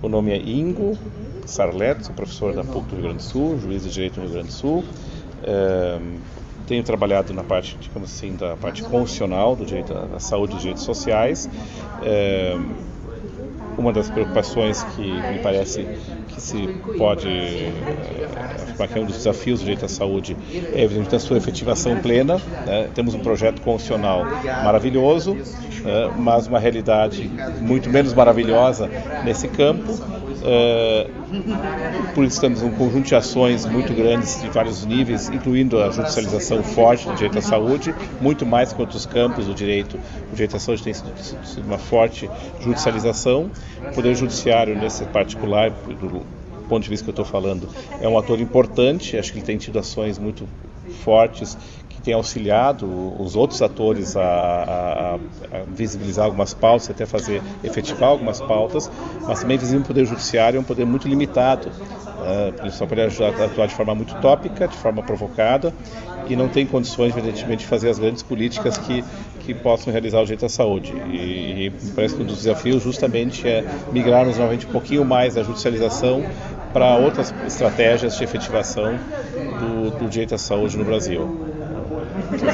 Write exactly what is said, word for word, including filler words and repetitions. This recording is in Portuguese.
O nome é Ingo Sarlet, sou professor da P U C do Rio Grande do Sul, juiz de direito no Rio Grande do Sul. É, tenho trabalhado na parte, digamos assim, da parte constitucional do direito à saúde e dos direitos sociais. É, uma das preocupações que me parece que se pode afirmar que é um dos desafios do direito à saúde é, evidentemente, a sua efetivação plena. Né? Temos um projeto constitucional maravilhoso, né? Mas uma realidade muito menos maravilhosa nesse campo. Uh, por isso temos um conjunto de ações muito grandes de vários níveis, incluindo a judicialização forte do direito à saúde, muito mais que outros campos do direito. O direito à saúde tem sido, sido uma forte judicialização. O Poder Judiciário, nesse particular, do ponto de vista que eu estou falando, é um ator importante. Acho que ele tem tido ações muito fortes que têm auxiliado os outros atores a, a, a visibilizar algumas pautas, até fazer efetivar algumas pautas, mas também visível o Poder Judiciário é um poder muito limitado. Uh, ele só pode atuar de forma muito tópica, de forma provocada, e não tem condições, evidentemente, de fazer as grandes políticas que, que possam realizar o direito à saúde. E, e parece que um dos desafios justamente é migrarmos novamente um pouquinho mais da judicialização para outras estratégias de efetivação do, do direito à saúde no Brasil.